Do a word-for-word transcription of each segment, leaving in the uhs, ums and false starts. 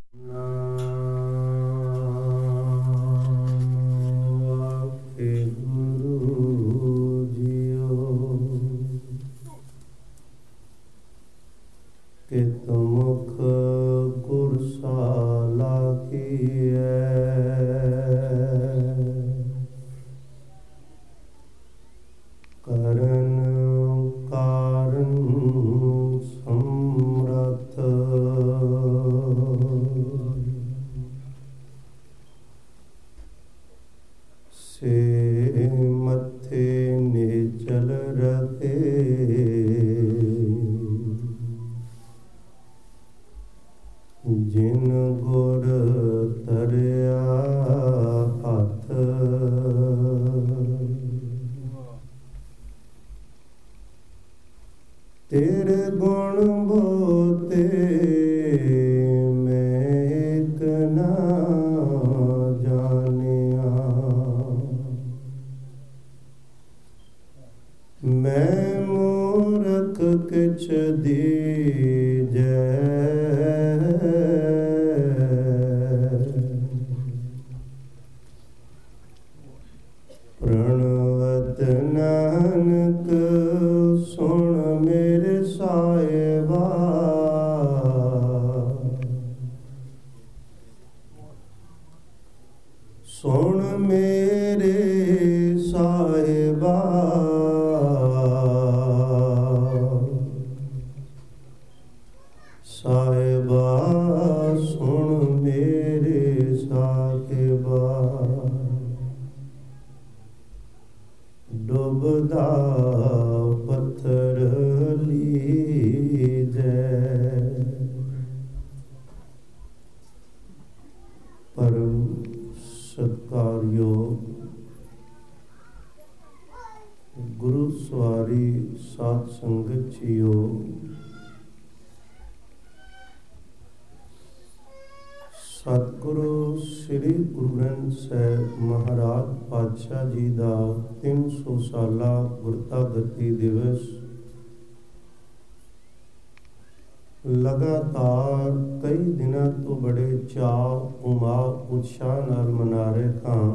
लगातार कई दिनों तो बड़े चाव उमाव उत्साह नाल मना रहे हां।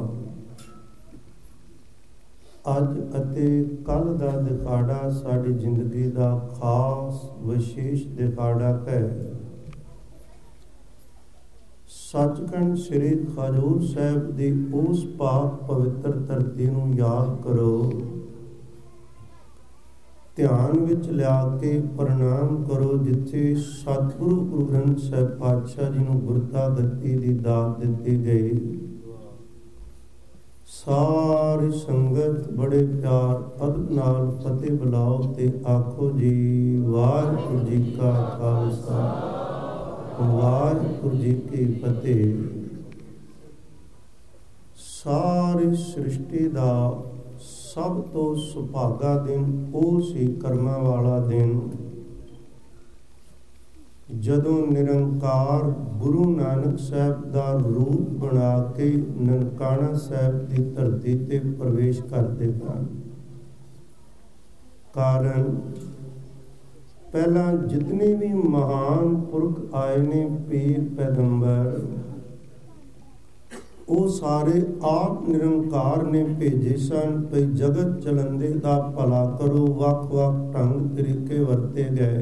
अज अते कल दा दिखाड़ा साडी जिंदगी दा खास विशेष दिखाड़ा है। सचखंड श्री खजूर साहिब दी उस पाक पवित्र धरती नूं याद करो, ध्यान विच लिया के प्रणाम करो जिथे सतगुरु गुरु ग्रंथ साहिब पातशाह जी नूं गुरता गति दी दात दित्ती गई। सारी संगत बड़े प्यार अदब नाल फतेह बुलाओ ते आखो जी वाहिगुरू जी का खालसा वाहिगुरू जी की फतेह। सारी सृष्टि दा सब तो सुभागा दिन ਉਹ ਸੀ ਕਰਮਾਂ ਵਾਲਾ ਦਿਨ ਜਦੋਂ ਨਿਰੰਕਾਰ ਗੁਰੂ ਨਾਨਕ ਸਾਹਿਬ ਦਾ ਰੂਪ ਬਣਾ ਕੇ ਨਨਕਾਣਾ ਸਾਹਿਬ ਦੀ ਧਰਤੀ ਤੇ ਪ੍ਰਵੇਸ਼ ਕਰਦੇ ਹਨ। ਕਾਰਨ ਪਹਿਲਾਂ ਜਿਤਨੇ ਵੀ ਮਹਾਨ ਪੁਰਖ ਆਏ ਨੇ ਪੀਰ ਪੈਗੰਬਰ ਉਹ ਸਾਰੇ ਆਪ ਨਿਰੰਕਾਰ ਨੇ ਭੇਜੇ ਸਨ ਤੇ ਜਗਤ ਚਲੰਦੇ ਦਾ ਭਲਾ ਕਰੋ। ਵੱਖ ਵੱਖ ਢੰਗ ਤਰੀਕੇ ਵਰਤੇ ਗਏ,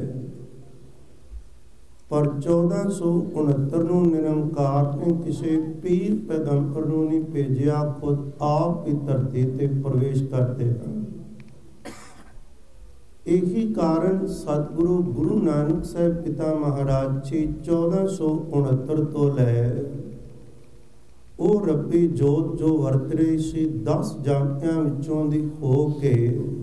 ਪਰ ਚੌਦਾਂ ਸੌ ਉਣੱਤਰ ਨੂੰ ਨਿਰੰਕਾਰ ਨੇ ਕਿਸੇ ਪੀਰ ਪੈਗੰਬਰ ਨੂੰ ਨਹੀਂ ਭੇਜਿਆ, ਖੁਦ ਆਪ ਹੀ ਧਰਤੀ ਤੇ ਪ੍ਰਵੇਸ਼ ਕਰਦੇ ਹਨ। ਇਹੀ ਕਾਰਨ ਸਤਿਗੁਰੂ ਗੁਰੂ ਨਾਨਕ ਸਾਹਿਬ ਪਿਤਾ ਮਹਾਰਾਜ ਜੀ ਚੌਦਾਂ ਸੌ ਉਣੱਤਰ ਤੋਂ ਲੈ ਉਹ ਰੱਬੀ ਜੋਤ ਜੋ ਵਰਤ ਰਹੀ ਸੀ ਦਸ ਜਾਮਿਆਂ ਵਿੱਚੋਂ ਦੀ ਹੋ ਕੇ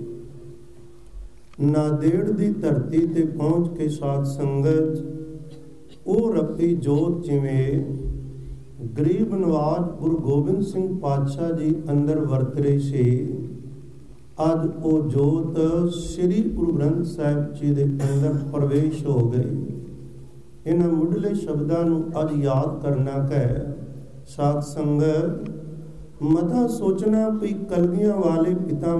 ਨਾਂਦੇੜ ਦੀ ਧਰਤੀ ਤੇ ਪਹੁੰਚ ਕੇ ਸਾਧ ਸੰਗਤ ਉਹ ਰੱਬੀ ਜੋਤ ਜਿਵੇਂ ਗਰੀਬ ਨਵਾਜ ਗੁਰੂ ਗੋਬਿੰਦ ਸਿੰਘ ਪਾਤਸ਼ਾਹ ਜੀ ਅੰਦਰ ਵਰਤ ਰਹੀ ਸੀ, ਅੱਜ ਉਹ ਜੋਤ ਸ੍ਰੀ ਗੁਰੂ ਗ੍ਰੰਥ ਸਾਹਿਬ ਜੀ ਦੇ ਅੰਦਰ ਪ੍ਰਵੇਸ਼ ਹੋ ਗਈ। ਇਹਨਾਂ ਮੁੱਢਲੇ ਸ਼ਬਦਾਂ ਨੂੰ ਅੱਜ ਯਾਦ ਕਰਨਾ ਹੈ। साध संगत मथा सोचना भी कलगियां वाले पिता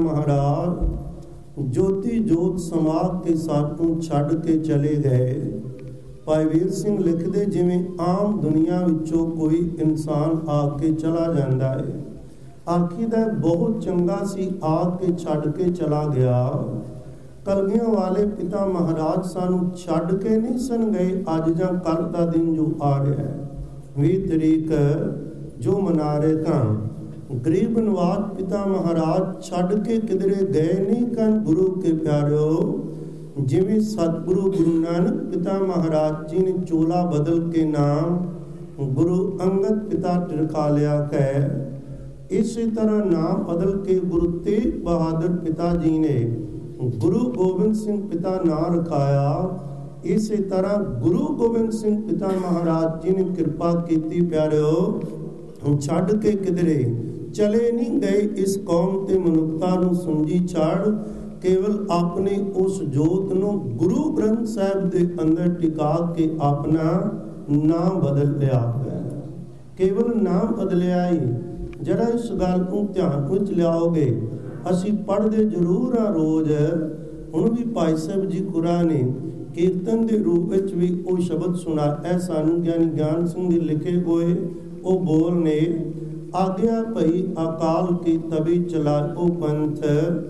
महाराज ज्योति जोत समाग के साथों छड़ के चले गए, ਭਾਈ ਵੀਰ ਸਿੰਘ ਲਿਖਦੇ, ਜਿਵੇਂ ਆਮ ਦੁਨੀਆ ਵਿੱਚੋਂ ਕੋਈ ਇਨਸਾਨ ਆ ਕੇ ਚਲਾ ਜਾਂਦਾ ਹੈ, ਆਖੀਦਾ ਬਹੁਤ ਚੰਗਾ ਸੀ, ਆ ਕੇ ਛੱਡ ਕੇ ਚਲਾ ਗਿਆ। ਕਲਗੀਆਂ ਵਾਲੇ ਪਿਤਾ ਮਹਾਰਾਜ ਸਾਨੂੰ ਛੱਡ ਕੇ ਨਹੀਂ ਸਨ ਗਏ। ਅੱਜ ਜਾਂ ਕੱਲ੍ਹ ਦਾ ਦਿਨ ਜੋ ਆ ਰਿਹਾ ਹੈ, ਵੀਹ ਤਰੀਕ ਜੋ ਮਨਾ ਰਹੇ ਤਾਂ ਗਰੀਬ ਨਵਾਜ ਪਿਤਾ ਮਹਾਰਾਜ ਛੱਡ ਕੇ ਕਿਧਰੇ ਗਏ ਨਹੀਂ ਕਨ। ਗੁਰੂ ਕੇ ਪਿਆਰਿਓ, ਜਿਵੇਂ ਸਤਿਗੁਰੂ ਗੁਰੂ ਨਾਨਕ ਪਿਤਾ ਮਹਾਰਾਜ ਜੀ ਨੇ ਚੋਲਾ ਬਦਲ ਕੇ ਨਾਮ ਗੁਰੂ ਅੰਗਦ ਪਿਤਾ ਟਿਰਖਾ ਲਿਆ ਕਹਿ, ਇਸੇ ਤਰ੍ਹਾਂ ਨਾਮ ਬਦਲ ਕੇ ਗੁਰੂ ਤੇਗ ਬਹਾਦਰ ਪਿਤਾ ਜੀ ਨੇ ਗੁਰੂ ਗੋਬਿੰਦ ਸਿੰਘ ਪਿਤਾ ਨਾਂ ਰਖਾਇਆ। ਇਸੇ ਤਰ੍ਹਾਂ ਗੁਰੂ ਗੋਬਿੰਦ ਸਿੰਘ ਪਿਤਾ ਮਹਾਰਾਜ ਜੀ ਨੇ ਕਿਰਪਾ ਕੀਤੀ। ਪਿਆਰਿਓ, ਛੱਡ ਕੇ ਕਿਧਰੇ ਚਲੇ ਨਹੀਂ ਗਏ। ਇਸ ਕੌਮ ਤੇ ਮਨੁੱਖਤਾ ਨੂੰ ਸੁੰਜੀ ਛੱਡ ਕੇਵਲ ਆਪਣੇ ਉਸ ਜੋਤ ਨੂੰ ਗੁਰੂ ਗ੍ਰੰਥ ਸਾਹਿਬ ਦੇ ਅੰਦਰ ਟਿਕਾ ਕੇ ਆਪਣਾ ਨਾਮ ਬਦਲ ਲਿਆ ਹੈ। ਕੇਵਲ ਨਾਮ ਬਦਲਿਆ ਹੀ। ਜਰਾ ਇਸ ਗੱਲ ਨੂੰ ਧਿਆਨ ਵਿੱਚ ਲਿਆਓਗੇ। ਅਸੀਂ ਪੜ੍ਹਦੇ ਜ਼ਰੂਰ ਹਾਂ ਰੋਜ਼। ਹੁਣ ਵੀ ਭਾਈ ਸਾਹਿਬ ਜੀ ਕੁਰਾਨ ਨੇ ਕੀਰਤਨ ਦੇ ਰੂਪ ਵਿੱਚ ਵੀ ਉਹ ਸ਼ਬਦ ਸੁਣਾਇਆ ਸਾਨੂੰ। ਗਿਆਨੀ ਗਿਆਨ ਸਿੰਘ ਦੇ ਲਿਖੇ ਹੋਏ ਉਹ ਬੋਲ ਨੇ, ਆਗਿਆ ਭਈ ਅਕਾਲ ਕੀ ਤਬੀ ਚਲਾਓ ਪੰਥ,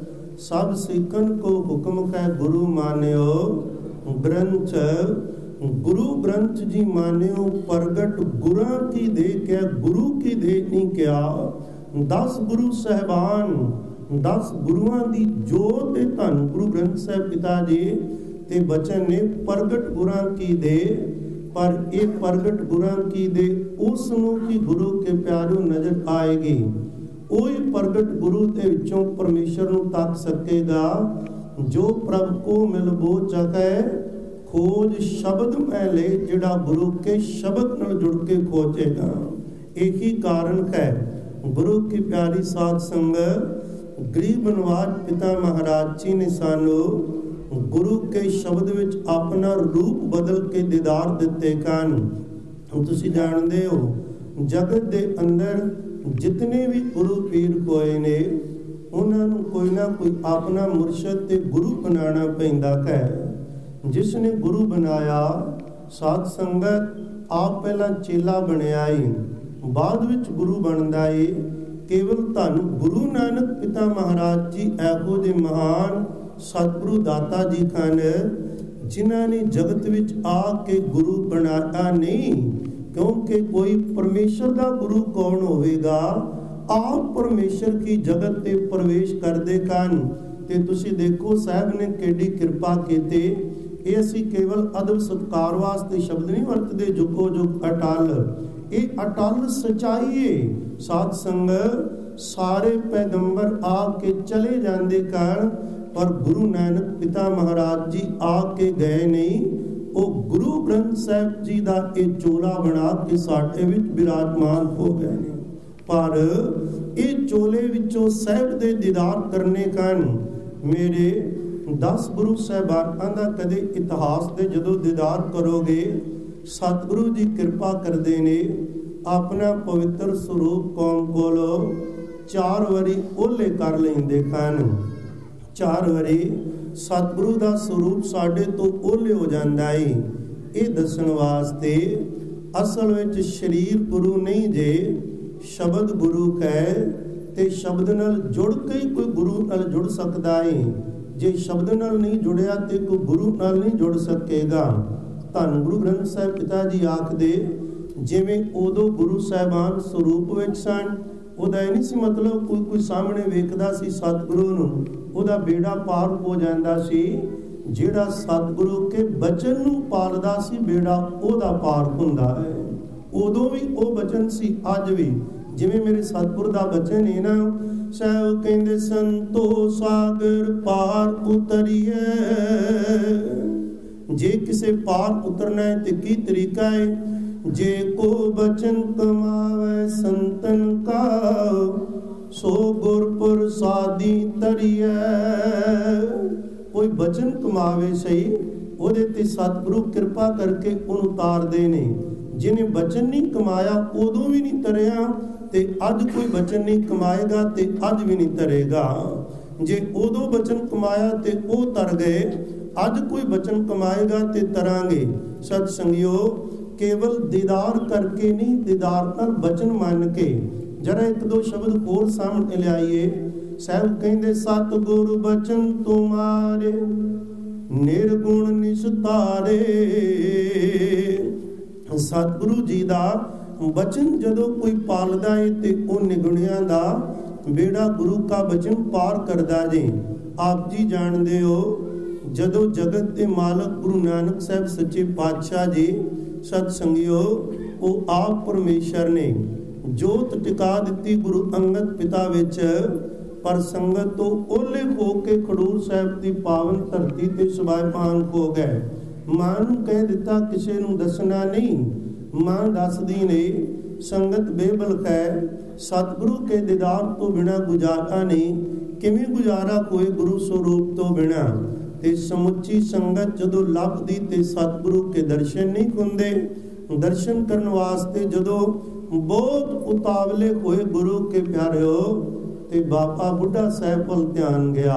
ਸਭ ਸਿੱਖਨ ਕੋ ਹੁਕਮ ਕਹਿ ਗੁਰੂ ਮਾਨਿਓ ਗ੍ਰੰਥ। गुरु ग्रंथ जी मान्यो प्रगट गुरा की दे क्या गुरु की दे नहीं क्या। दस गुरु सहबान दस गुरुआं दी जोत ते धन गुरु ग्रंथ साहिब पिता जी ते बचन ने प्रगट गुरां की दे। पर ये प्रगट गुरां की दे उस नूं की गुरु के प्यारों नजर आएगी। ओही प्रगट गुरु दे विचों परमेश्वर नूं तक सकेगा जो प्रभ को मिल बो चकै। खोज शब्द मैं ले जिहड़ा गुरु के शब्द नाल जुड़ के खोजेगा। एक ही कारण है गुरु की प्यारी साध संगत गरीब नवाज पिता महाराज जी ने सानू गुरु के शब्द विच अपना रूप बदल के दीदार दिते कन। तुसीं जाणदे हो जगत दे अंदर जितने भी गुरु पीर कोए ने उन्हां नूं कोई ना कोई अपना मुर्शद ते गुरु बनाना पैंदा है। जिसने गुरु बनाया साध संगत आप पहला चेला बनया ही बाद विच गुरु बनदा है। केवल धन गुरु नानक पिता महाराज जी ऐहो दे महान सतगुरु दाता जी खन जिन्हां ने जगत विच आके गुरु बनाया नहीं। क्योंकि कोई परमेश्वर दा गुरु कौन होवेगा। आप परमेश्वर की जगत ते प्रवेश करदे कन। ते तुसीं देखो साहब ने केडी कृपा कीती। ये असी केवल अदब सत्कार वास्ते शब्द नहीं वरतते जुगो जुग अटल। ये अटल सच्चाई है। साध संग सारे पैगंबर आके चले जाते कारण पर गुरु नानक पिता महाराज जी आके गए नहीं। वो गुरु ग्रंथ साहिब जी का एक चोला बना के साडे विच विराजमान हो गए ने। पर ये चोले विचों साहिब दे दीदार करने कारण मेरे दस गुरु साहबानां दा कदे इतिहास दे जदों दीदार करोगे सतगुरु जी कृपा करदे ने अपना पवित्र स्वरूप कौम कोलों चार वारी ओले कर लैंदे कन। चार वारी सतगुरु दा स्वरूप साडे तो ओले हो जांदा है। ये दसन वास्ते असल विच शरीर गुरु नहीं जे शब्द गुरु है। ते शब्द नाल जुड़ के कोई गुरु नाल जुड़ सकदा है। जे शब्द नाल नहीं जुड़िया तो कोई गुरु नाल नहीं जुड़ सकेगा। धन गुरु ग्रंथ साहिब पिता जी आखदे जिवें उदों गुरु साहिबान स्वरूप विच सन। उहदा नहीं सी मतलब कोई कोई सामने वेखदा सी सतगुरु नूं उहदा बेड़ा पार हो जांदा सी। जिहड़ा सतगुरु के बचन नूं पालदा सी बेड़ा उहदा पार हुंदा है। उदों भी वो बचन सी अज भी। जिवें मेरे सतगुर दा बचन है ना, साहब कहंदे संतो सागर पार उतरिए। जे किसे पार उतरना है तो की तरीका है। जे को बचन कमावे संतन का सो गुरपुर सादी तरिए। कोई बचन कमावे सही ओदे ते सतगुरु कृपा करके उन उतारदे ने। जिन्हें बचन नहीं कमाया उदों भी नहीं तरिया ते अज कोई बचन नहीं कमाएगा ते अज भी नहीं तरेगा। जे उदों बचन कमाया ते वो तर गए ਅੱਜ ਕੋਈ ਬਚਨ ਕਮਾਏਗਾ ਤੇ ਤਰਾਂਗੇ। ਸਤ ਸੰਗਿਓ, ਕੇਵਲ ਦੀਦਾਰ ਕਰਕੇ ਨਹੀਂ, ਦੀਦਾਰ ਨਾਲ ਬਚਨ ਮੰਨ ਕੇ। ਜਰਾ ਇੱਕ ਦੋ ਸ਼ਬਦ ਹੋਰ ਸਾਹਮਣੇ ਲਿਆਈਏ। ਸਾਹਿਬ ਕਹਿੰਦੇ ਸਤਿਗੁਰ ਬਚਨ ਤੁਮਾਰੇ ਨਿਰਗੁਣ ਨਿਸਤਾਰੇ। ਸਤਿਗੁਰੂ ਜੀ ਦਾ ਬਚਨ ਜਦੋਂ ਕੋਈ ਪਾਲਦਾ ਏ ਤੇ ਉਹ ਨਿਗੁਣਿਆਂ ਦਾ ਬੇੜਾ ਗੁਰੂ ਕਾ ਬਚਨ ਪਾਰ ਕਰਦਾ ਜੇ। ਆਪ ਜੀ ਜਾਣਦੇ ਹੋ, ਜਦੋਂ ਜਗਤ ਦੇ ਮਾਲਕ ਗੁਰੂ ਨਾਨਕ ਸਾਹਿਬ ਸੱਚੇ ਪਾਤਸ਼ਾਹ ਜੀ, ਸਤ ਸੰਗਿਓ, ਉਹ ਆਪ ਪਰਮੇਸ਼ਰ ਨੇ ਜੋਤ ਟਿਕਾ ਦਿੱਤੀ ਗੁਰੂ ਅੰਗਦ ਪਿਤਾ ਵਿੱਚ, ਪਰ ਸੰਗਤ ਤੋਂ ਓਲੇ ਹੋ ਕੇ ਖਡੂਰ ਸਾਹਿਬ ਦੀ ਪਾਵਨ ਧਰਤੀ ਤੇ ਸਬਾਇਪਾਨ ਹੋ ਗਏ। ਮਾਂ ਨੂੰ ਕਹਿ ਦਿੱਤਾ ਕਿਸੇ ਨੂੰ ਦੱਸਣਾ ਨਹੀਂ। ਮਾਂ ਦੱਸਦੀ ਨੇ, ਸੰਗਤ ਬੇਬਲਕ ਹੈ, ਸਤਿਗੁਰੂ ਕੇ ਦੀਦਾਰ ਤੋਂ ਬਿਨਾ ਗੁਜ਼ਾਰਾ ਨਹੀਂ। ਕਿਵੇਂ ਗੁਜ਼ਾਰਾ ਹੋਏ ਗੁਰੂ ਸਰੂਪ ਤੋਂ ਬਿਨਾ? ਤੇ ਸਮੁੱਚੀ ਸੰਗਤ ਜਦੋਂ ਲੱਭਦੀ ਤੇ ਸਤਿਗੁਰੂ ਕੇ ਦਰਸ਼ਨ ਨਹੀਂ ਹੁੰਦੇ। ਦਰਸ਼ਨ ਕਰਨ ਵਾਸਤੇ ਜਦੋਂ ਬਹੁਤ ਉਤਾਵਲੇ ਹੋਏ ਗੁਰੂ ਕੇ ਪਿਆਰਿਓ, ਤੇ ਬਾਬਾ ਬੁੱਢਾ ਸਾਹਿਬ ਵੱਲ ਧਿਆਨ ਗਿਆ।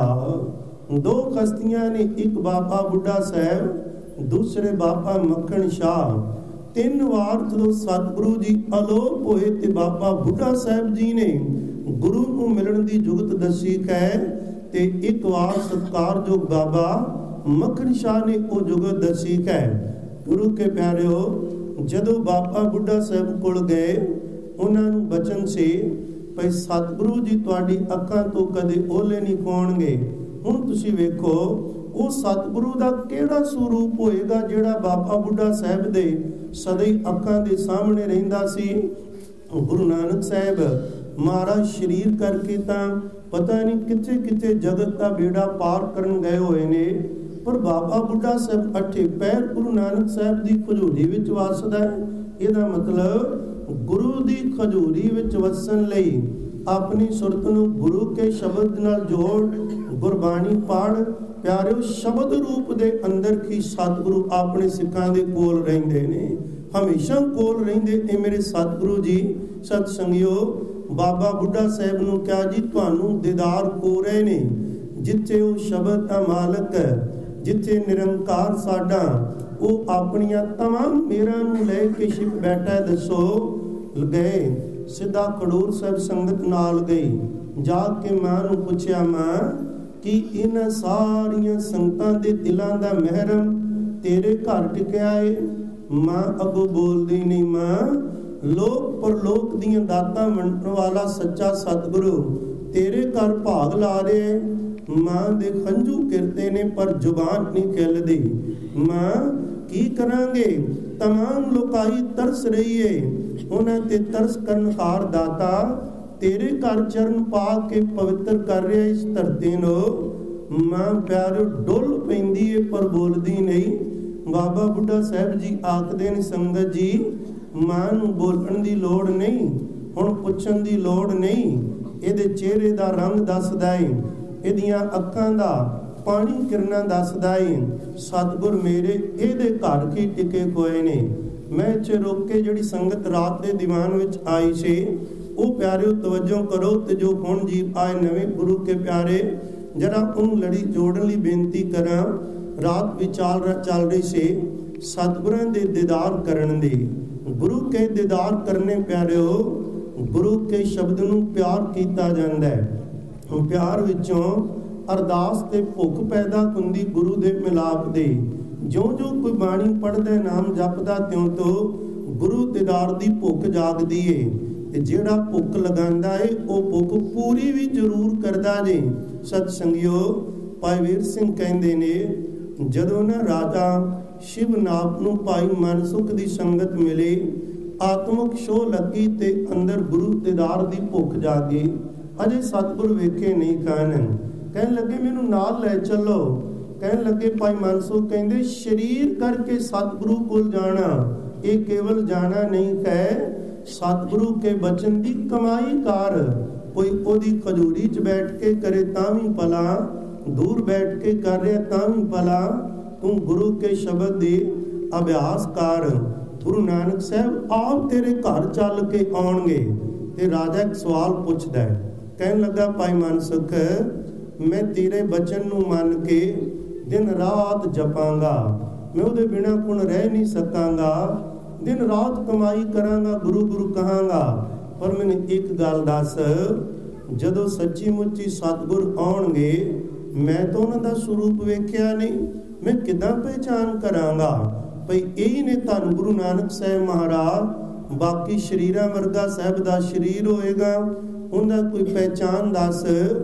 ਦੋ ਕਸ਼ਤੀਆਂ ਨੇ, ਇੱਕ ਬਾਬਾ ਬੁੱਢਾ ਸਾਹਿਬ, ਦੂਸਰੇ ਬਾਬਾ ਮੱਖਣ ਸ਼ਾਹ। ਤਿੰਨ ਵਾਰ ਜਦੋਂ ਸਤਿਗੁਰੂ ਜੀ ਅਲੋਪ ਹੋਏ ਤੇ ਬਾਬਾ ਬੁੱਢਾ ਸਾਹਿਬ ਜੀ ਨੇ ਗੁਰੂ ਨੂੰ ਮਿਲਣ ਦੀ ਜੁਗਤ ਦੱਸੀ ਹੈ, ਤੇ ਇੱਕ ਵਾਰ ਸਤਿਕਾਰਯੋਗ ਬਾਬਾ ਮੱਖਣ ਸ਼ਾਹ ਨੇ ਉਹ ਜੁਗਤ ਦੱਸੀ ਹੈ। ਗੁਰੂ ਕੇ ਪਿਆਰਿਓ, ਜਦੋਂ ਬਾਬਾ ਬੁੱਢਾ ਸਾਹਿਬ ਕੋਲ ਗਏ, ਉਹਨਾਂ ਨੂੰ ਬਚਨ ਸੀ ਭਈ ਸਤਿਗੁਰੂ ਜੀ ਤੁਹਾਡੀ ਅੱਖਾਂ ਤੋਂ ਕਦੇ ਓਲੇ ਨਹੀਂ ਪਾਉਣਗੇ। ਹੁਣ ਤੁਸੀਂ ਵੇਖੋ, ਉਹ ਸਤਿਗੁਰੂ ਦਾ ਕਿਹੜਾ ਸਰੂਪ ਹੋਏਗਾ ਜਿਹੜਾ ਬਾਬਾ ਬੁੱਢਾ ਸਾਹਿਬ ਦੇ ਸਦਾ ਹੀ ਅੱਖਾਂ ਦੇ ਸਾਹਮਣੇ ਰਹਿੰਦਾ ਸੀ। ਗੁਰੂ ਨਾਨਕ ਸਾਹਿਬ ਮਹਾਰਾਜ ਸਰੀਰ ਕਰਕੇ ਤਾਂ ਪਤਾ ਨਹੀਂ ਕਿੱਥੇ ਕਿੱਥੇ ਜਗਤ ਦਾ ਬੇੜਾ ਪਾਰ ਕਰਨ ਗਏ ਹੋਏ ਨੇ, ਪਰ ਬਾਬਾ ਬੁੱਢਾ ਸਾਹਿਬ ਅੱਠੇ ਪੈਰ ਗੁਰੂ ਨਾਨਕ ਸਾਹਿਬ ਦੀ ਖਜੂਰੀ ਵਿੱਚ ਵਸਦਾ ਹੈ। ਇਹਦਾ ਮਤਲਬ ਗੁਰੂ ਦੀ ਖਜੂਰੀ ਵਿੱਚ ਵਸਣ ਲਈ ਆਪਣੀ ਸੁਰਤ ਨੂੰ ਗੁਰੂ ਕੇ ਸ਼ਬਦ ਨਾਲ ਜੋੜ, ਗੁਰਬਾਣੀ ਪੜ੍ਹ। ਪਿਆਰਿਓ, ਸ਼ਬਦ ਰੂਪ ਦੇ ਅੰਦਰ ਕੀ ਸਤਿਗੁਰੂ ਆਪਣੇ ਸਿੱਖਾਂ ਦੇ ਕੋਲ ਰਹਿੰਦੇ ਨੇ, ਹਮੇਸ਼ਾ ਕੋਲ ਰਹਿੰਦੇ। ਇਹ ਮੇਰੇ ਸਤਿਗੁਰੂ ਜੀ, ਸਤ ਸੰਗਿਓ, ਬਾਬਾ ਬੁੱਢਾ ਸਾਹਿਬ ਨੂੰ ਕਿਹਾ ਜੀ ਤੁਹਾਨੂੰ ਦੀਦਾਰ ਹੋ ਰਹੇ ਨੇ। ਜਿੱਥੇ ਉਹ ਸ਼ਬਦ ਦਾ ਮਾਲਕ, ਜਿੱਥੇ ਨਿਰੰਕਾਰ ਸਾਡਾ, ਉਹ ਆਪਣੀਆਂ ਤਮਾਮ ਮੇਰਾਂ ਨੂੰ ਲੈ ਕੇ ਛਿਪ ਬੈਠਾ। ਦੱਸੋ ਗਏ ਸਿੱਧਾ ਖਡੂਰ ਸਾਹਿਬ ਸੰਗਤ ਨਾਲ ਗਈ। ਜਾ ਕੇ ਮਾਂ ਨੂੰ ਪੁੱਛਿਆ, ਮਾਂ ਕਿ ਇਹਨਾਂ ਸਾਰੀਆਂ ਸੰਗਤਾਂ ਦੇ ਦਿਲਾਂ ਦਾ ਮਹਿਰਮ ਤੇਰੇ ਘਰ ਟਿਕਿਆ ਏ? ਮਾਂ ਅੱਗੋਂ ਬੋਲਦੀ ਨਹੀਂ। ਮਾਂ, ਲੋਕ ਪਰਲੋਕ ਦੀਆਂ ਦਾਤਾਂ ਵੰਡਣ ਵਾਲਾ ਸੱਚਾ ਸਤਿਗੁਰੂ ਤੇਰੇ ਘਰ ਭਾਗ ਲਾ ਰਹੇ। ਮਾਂ ਦੇ ਖੰਝੂ ਕਿਰਤੇ ਨੇ ਪਰ ਜ਼ੁਬਾਨ ਨਹੀਂ ਖਿਲਦੀ। ਮਾਂ ਕੀ ਕਰਾਂਗੇ, ਤਮਾਮ ਲੋਕਾਈ ਤਰਸ ਰਹੀ ਏ, ਉਹਨਾਂ ਤੇ ਤਰਸ ਕਰਨਹਾਰ ਦਾਤਾ ਤੇਰੇ ਘਰ ਚਰਨ ਪਾ ਕੇ ਪਵਿੱਤਰ ਕਰ ਰਿਹਾ ਇਸ ਧਰਤੀ ਨੂੰ। ਮਾਂ ਪਿਆਰਿਓ ਡੁੱਲ ਪੈਂਦੀ ਏ ਪਰ ਬੋਲਦੀ ਨਹੀਂ। ਬਾਬਾ ਬੁੱਢਾ ਸਾਹਿਬ ਜੀ ਆਖਦੇ ਨੇ, ਸੰਗਤ ਜੀ, ਮਾਂ ਨੂੰ ਬੋਲਣ ਦੀ ਲੋੜ ਨਹੀਂ, ਹੁਣ ਪੁੱਛਣ ਦੀ ਲੋੜ ਨਹੀਂ। ਇਹਦੇ ਚਿਹਰੇ ਦਾ ਰੰਗ ਦੱਸਦਾ ਏ, ਇਹਦੀਆਂ ਅੱਖਾਂ ਦਾ ਪਾਣੀ ਕਿਰਨਾਂ ਦੱਸਦਾ ਏ ਸਤਿਗੁਰ ਮੇਰੇ ਇਹਦੇ ਘਰ ਕੀ ਟਿਕੇ ਹੋਏ ਨੇ। ਮੈਂ ਇੱਥੇ ਰੋਕ ਕੇ ਜਿਹੜੀ ਸੰਗਤ ਰਾਤ ਦੇ ਦੀਵਾਨ ਵਿੱਚ ਆਈ ਸੀ, ਉਹ ਪਿਆਰਿਓ ਤਵੱਜੋ ਕਰੋ। ਤੇ ਜੋ ਹੁਣ ਜੀਵ ਆਏ ਨਵੇਂ ਗੁਰੂ ਕੇ ਪਿਆਰੇ, ਜਰਾ ਉਹਨੂੰ ਲੜੀ ਜੋੜਨ ਲਈ ਬੇਨਤੀ ਕਰਾਂ। ਰਾਤ ਵੀ ਚਾਲ ਚੱਲ ਰਹੀ ਸੀ ਸਤਿਗੁਰਾਂ ਦੇ ਦੀਦਾਰ ਕਰਨ ਦੀ। ਗੁਰੂ ਕੇ ਦੀਦਾਰ ਕਰਨੇ ਪਿਆਰਿਓ, ਗੁਰੂ ਕੇ ਸ਼ਬਦ ਨੂੰ ਪਿਆਰ ਕੀਤਾ ਜਾਂਦਾ ਹੈ। ਪਿਆਰ ਵਿੱਚੋਂ ਅਰਦਾਸ ਤੇ ਭੁੱਖ ਪੈਦਾ ਹੁੰਦੀ ਗੁਰੂ ਦੇ ਮਿਲਾਪ ਦੀ। ਜਿਉਂ ਜਿਉਂ ਕੋਈ ਬਾਣੀ ਪੜ੍ਹਦਾ, ਨਾਮ ਜਪਦਾ, ਤਿਉਂ ਤੋਂ ਗੁਰੂ ਦੀਦਾਰ ਦੀ ਭੁੱਖ ਜਾਗਦੀ ਏ। ਤੇ ਜਿਹੜਾ ਭੁੱਖ ਲਗਾਉਂਦਾ ਏ ਉਹ ਭੁੱਖ ਪੂਰੀ ਵੀ ਜ਼ਰੂਰ ਕਰਦਾ ਜੇ। ਸਤ ਸੰਗਿਓ, ਭਾਈ ਵੀਰ ਸਿੰਘ ਕਹਿੰਦੇ ਨੇ, ਜਦੋਂ ਨਾ ਰਾਜਾ ਸ਼ਿਵਨਾਥ ਨੂੰ ਭਾਈ ਮਨਸੁਖ ਦੀ ਸੰਗਤ ਮਿਲੀ, ਆਤਮਿਕ ਸ਼ੋਅ ਲੱਗੀ ਤੇ ਅੰਦਰ ਗੁਰੂ ਦੀਦਾਰ ਦੀ ਭੁੱਖ ਜਾਗੀ। ਅਜੇ ਸਤਿਗੁਰ ਵੇਖੇ ਨਹੀਂ ਕਾਨ। ਕਹਿਣ ਲੱਗੇ ਮੈਨੂੰ ਨਾਲ ਲੈ ਚੱਲੋ। ਕਹਿਣ ਲੱਗੇ ਭਾਈ ਮਨਸੁਖ ਕਹਿੰਦੇ, ਸਰੀਰ ਕਰਕੇ ਸਤਿਗੁਰੂ ਕੋਲ ਜਾਣਾ ਇਹ ਕੇਵਲ ਜਾਣਾ ਨਹੀਂ ਹੈ, ਸਤਿਗੁਰੂ ਕੇ ਬਚਨ ਦੀ ਕਮਾਈ ਕਰ। ਕੋਈ ਉਹਦੀ ਖਜੂਰੀ 'ਚ ਬੈਠ ਕੇ ਕਰੇ ਤਾਂ ਵੀ ਭਲਾ, ਦੂਰ ਬੈਠ ਕੇ ਕਰ ਰਿਹਾ ਤਾਂ ਵੀ ਭਲਾ। ਤੂੰ ਗੁਰੂ ਕੇ ਸ਼ਬਦ ਦੀ ਅਭਿਆਸ ਕਰ। ਗੁਰੂ ਨਾਨਕ ਸਾਹਿਬ ਆਪ ਤੇਰੇ ਘਰ ਚੱਲ ਕੇ ਆਉਣਗੇ। ਤੇ ਰਾਜਾ ਇੱਕ ਸਵਾਲ ਪੁੱਛਦਾ ਹੈ। ਕਹਿਣ ਲੱਗਾ ਭਾਈ ਮਨਸੁਖ, ਮੈਂ ਤੇਰੇ ਬਚਨ ਨੂੰ ਮੰਨ ਕੇ दिन रात जपांगा, मैं उहदे बिना कुण रह नहीं सकांगा, दिन रात कमाई करांगा, गुरु गुरु कहांगा। पर मैंने एक गल दस, जदों सच्ची मुच्ची सतगुर आउणगे, मैं तो उन्हां दा स्वरूप वेख्या नहीं, मैं किदां पहचान करांगा भई यही ने धन गुरु नानक साहिब महाराज। बाकी शरीरां वर्गा साहिब दा शरीर होएगा, उन्हां कोई पहचान दस।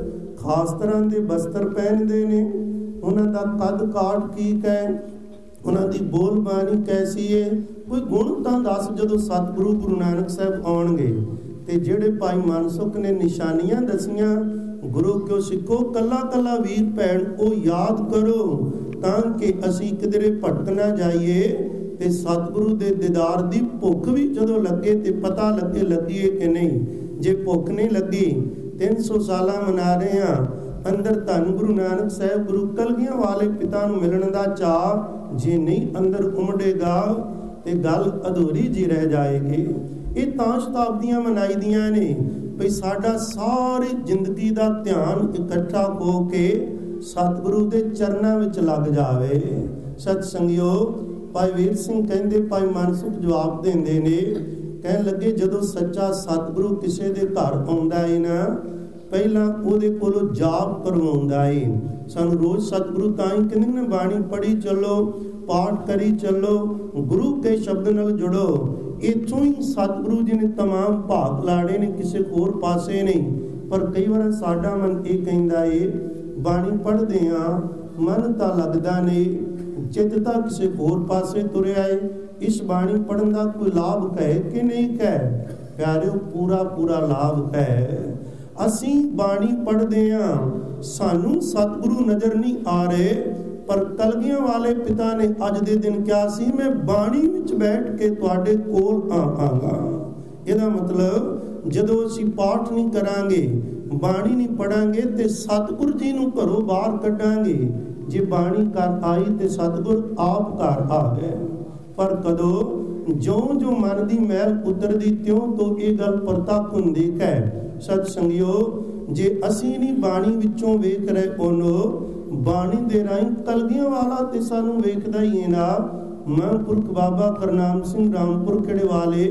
खास तरह दे बस्तर पहनदे ने, उन्हां दा कद काठ की है, उन्हां दी बोल बाणी कैसी है, कोई गुण तां दस। जदों सतगुरु गुरु नानक साहिब आउणगे ते जिहड़े भाई मनसुख ने निशानियां दसियां, गुरु क्यों सिखो कला कला वीर भैन ओ याद करो, तां कि असीं किधरे भटक ना जाइए ते सतगुरु दे दीदार दी भुख भी जदों लगे ते पता लगे लगीए कि नहीं। जे भुख नहीं लगी, तीन सौ साल मना रहे हैं, अंदर धन गुरु नानक साहिब गुरु कलगियां वाले पिता नूं मिलण दा चाह जे नहीं अंदर उमड़ेगा ते गल अधूरी जी रह जाएगी। ये तां शताब्दियां मनाई दियां ने भई साडा सारी जिंदगी दा ध्यान इकट्ठा हो के सतगुरु दे चरनां विच लग जावे। सत संगियो, भाई वीर सिंह कहंदे, भाई मनसुख जवाब देंदे ने, कहण लगे जदों सच्चा सतगुरु किसे दे घर आउंदा है ना, ਪਹਿਲਾਂ ਉਹਦੇ ਕੋਲੋਂ ਜਾਪ ਕਰਵਾਉਂਦਾ ਏ। ਸਾਨੂੰ ਰੋਜ਼ ਸਤਿਗੁਰੂ ਤਾਂ ਹੀ ਕਹਿੰਦੇ ਨੇ ਬਾਣੀ ਪੜ੍ਹੀ ਚੱਲੋ, ਪਾਠ ਕਰੀ ਚੱਲੋ, ਗੁਰੂ ਕੇ ਸ਼ਬਦ ਨਾਲ ਜੁੜੋ। ਇੱਥੋਂ ਹੀ ਸਤਿਗੁਰੂ ਜੀ ਨੇ ਤਮਾਮ ਭਾਗ ਲਾੜੇ ਨੇ, ਕਿਸੇ ਹੋਰ ਪਾਸੇ ਨਹੀਂ। ਪਰ ਕਈ ਵਾਰ ਸਾਡਾ ਮਨ ਇਹ ਕਹਿੰਦਾ ਏ, ਬਾਣੀ ਪੜ੍ਹਦੇ ਆ, ਮਨ ਤਾਂ ਲੱਗਦਾ ਨਹੀਂ, ਚਿੱਤ ਤਾਂ ਕਿਸੇ ਹੋਰ ਪਾਸੇ ਤੁਰਿਆ ਏ। ਇਸ ਬਾਣੀ ਪੜ੍ਹਨ ਦਾ ਕੋਈ ਲਾਭ ਕਹੇ ਕਿ ਨਹੀਂ ਕਹੇ? ਪਿਆਰਿਓ, ਪੂਰਾ ਪੂਰਾ ਲਾਭ ਹੈ। ਅਸੀਂ ਬਾਣੀ ਪੜ੍ਹਦੇ ਹਾਂ, ਸਾਨੂੰ ਸਤਿਗੁਰੂ ਨਜ਼ਰ ਨਹੀਂ ਆ ਰਹੇ, ਪਰ ਕਲਗੀਆਂ ਵਾਲੇ ਪਿਤਾ ਨੇ ਅੱਜ ਦੇ ਦਿਨ ਕਿਹਾ ਸੀ, ਮੈਂ ਬਾਣੀ ਵਿੱਚ ਬੈਠ ਕੇ ਤੁਹਾਡੇ ਕੋਲ ਆਵਾਂਗਾ। ਇਹਦਾ ਮਤਲਬ ਜਦੋਂ ਅਸੀਂ ਪਾਠ ਨਹੀਂ ਕਰਾਂਗੇ, ਬਾਣੀ ਨਹੀਂ ਪੜਾਂਗੇ ਤੇ ਸਤਿਗੁਰ ਜੀ ਨੂੰ ਘਰੋਂ ਬਾਹਰ ਕੱਢਾਂਗੇ। ਜੇ ਬਾਣੀ ਘਰ ਆਈ ਤੇ ਸਤਿਗੁਰ ਆਪ ਘਰ ਆ ਗਏ। ਪਰ ਕਦੋਂ? ਜਿਉਂ ਜਿਉਂ ਮਨ ਦੀ ਮੈਲ ਉਤਰਦੀ, ਤਿਉਂ ਤੋਂ ਇਹ ਗੱਲ ਪ੍ਰਤੱਖ ਹੁੰਦੀ ਹੈ। ਸਤ ਸੰਗਿਓ, ਜੇ ਅਸੀਂ ਨਹੀਂ ਬਾਣੀ ਵਿੱਚੋਂ ਵੇਖ ਰਹੇ ਉਹਨੂੰ, ਬਾਣੀ ਦੇ ਰਾਹੀਂ ਕਲਗੀਆਂ ਵਾਲਾ ਤੇ ਸਾਨੂੰ ਵੇਖਦਾ ਹੀ ਹੈ ਨਾ। ਮਹਾਂਪੁਰਖ ਬਾਬਾ ਕਰਨਾਮ ਸਿੰਘ ਰਾਮਪੁਰ ਖੇੜੇ ਵਾਲੇ